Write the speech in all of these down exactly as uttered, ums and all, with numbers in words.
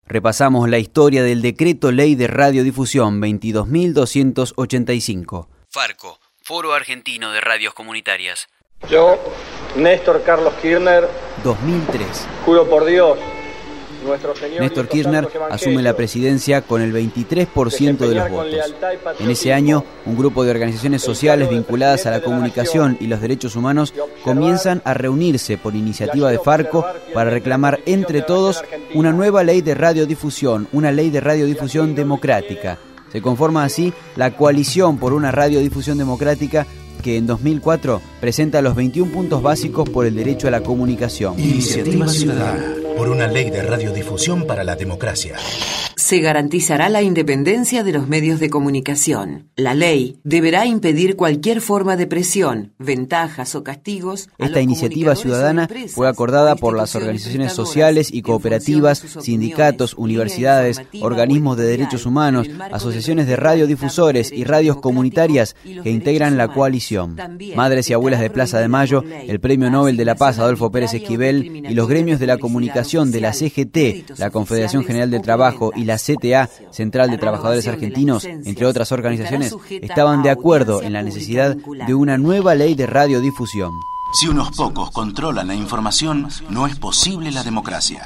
Repasamos la historia del Decreto Ley de Radiodifusión veintidós mil doscientos ochenta y cinco. Farco, Foro Argentino de Radios Comunitarias. Yo, Néstor Carlos Kirchner, dos mil tres. Juro por Dios, nuestro Señor. Néstor Kirchner asume la presidencia con el veintitrés por ciento de los votos. En ese año, un grupo de organizaciones sociales vinculadas a la comunicación y los derechos humanos comienzan a reunirse por iniciativa de Farco para reclamar entre todos una nueva ley de radiodifusión, una ley de radiodifusión democrática. Se conforma así la Coalición por una Radiodifusión Democrática, que en dos mil cuatro presenta los veintiún puntos básicos por el derecho a la comunicación. Iniciativa Ciudadana por una ley de radiodifusión para la democracia. Se garantizará la independencia de los medios de comunicación. La ley deberá impedir cualquier forma de presión, ventajas o castigos. Esta iniciativa ciudadana fue acordada por las organizaciones sociales y cooperativas, sindicatos, universidades, organismos de derechos humanos, asociaciones de radiodifusores y radios comunitarias que integran la coalición. Madres y abuelas de Plaza de Mayo, el Premio Nobel de la Paz Adolfo Pérez Esquivel y los gremios de la comunicación de la C G T, la Confederación General del Trabajo y la C T A, Central de Trabajadores Argentinos, entre otras organizaciones, estaban de acuerdo en la necesidad de una nueva ley de radiodifusión. Si unos pocos controlan la información, no es posible la democracia.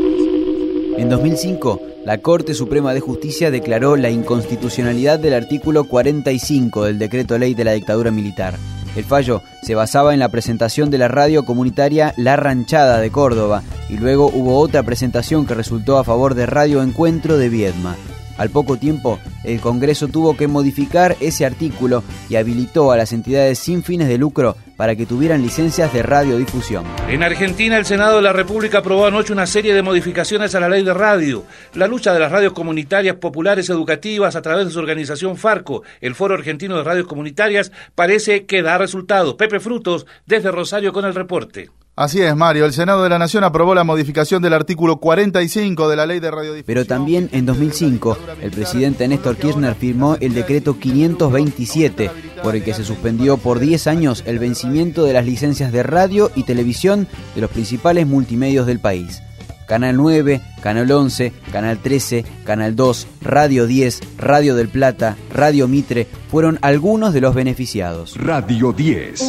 En dos mil cinco, la Corte Suprema de Justicia declaró la inconstitucionalidad del artículo cuarenta y cinco del Decreto Ley de la Dictadura Militar. El fallo se basaba en la presentación de la radio comunitaria La Ranchada de Córdoba y luego hubo otra presentación que resultó a favor de Radio Encuentro de Viedma. Al poco tiempo, el Congreso tuvo que modificar ese artículo y habilitó a las entidades sin fines de lucro para que tuvieran licencias de radiodifusión. En Argentina, el Senado de la República aprobó anoche una serie de modificaciones a la ley de radio. La lucha de las radios comunitarias populares educativas a través de su organización Farco, el Foro Argentino de Radios Comunitarias, parece que da resultados. Pepe Frutos, desde Rosario, con el reporte. Así es, Mario. El Senado de la Nación aprobó la modificación del artículo cuarenta y cinco de la Ley de Radiodifusión. Pero también en dos mil cinco, el presidente Néstor Kirchner firmó el decreto quinientos veintisiete, por el que se suspendió por diez años el vencimiento de las licencias de radio y televisión de los principales multimedios del país. Canal nueve, Canal once, Canal trece, Canal dos, Radio diez, Radio del Plata, Radio Mitre fueron algunos de los beneficiados. Radio diez.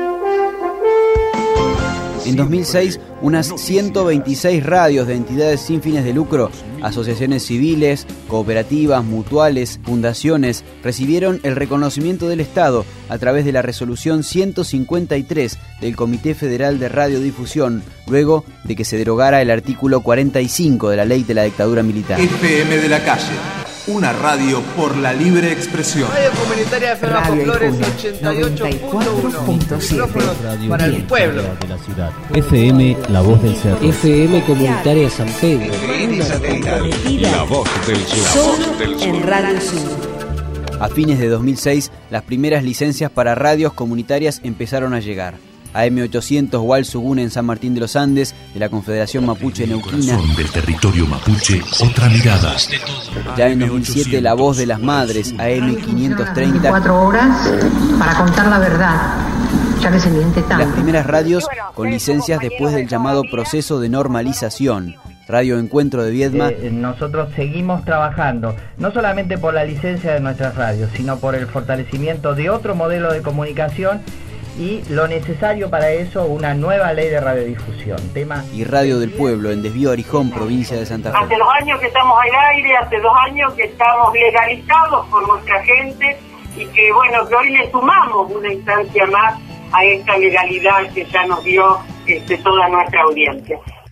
En dos mil seis, unas ciento veintiséis radios de entidades sin fines de lucro, asociaciones civiles, cooperativas, mutuales, fundaciones, recibieron el reconocimiento del Estado a través de la resolución ciento cincuenta y tres del Comité Federal de Radiodifusión, luego de que se derogara el artículo cuarenta y cinco de la Ley de la Dictadura Militar. F M de la calle, una radio por la libre expresión. Radio Comunitaria de Fernández Flores ochenta y ocho punto uno. Para el pueblo. De la ciudad. F M La Voz del Cerro. F M Comunitaria San Pedro. La Voz del Sur. En Radio Sur. A fines de dos mil seis, las primeras licencias para radios comunitarias empezaron a llegar. A M ochocientos Hualsugún en San Martín de los Andes, de la Confederación Mapuche Neuquina. Del territorio mapuche, otra mirada. Ya en dos mil siete, La Voz de las Madres, A M quinientos treinta. Cuatro horas para contar la verdad, ya que se miente tanto. Las primeras radios con licencias después del llamado proceso de normalización. Radio Encuentro de Viedma. Eh, nosotros seguimos trabajando, no solamente por la licencia de nuestras radios, sino por el fortalecimiento de otro modelo de comunicación y lo necesario para eso, una nueva ley de radiodifusión. Tema y Radio del Pueblo, en Desvío Arijón, provincia de Santa Fe. Hace dos años que estamos al aire, hace dos años que estamos legalizados por nuestra gente y que, bueno, que hoy le sumamos una instancia más a esta legalidad que ya nos dio este, toda nuestra audiencia.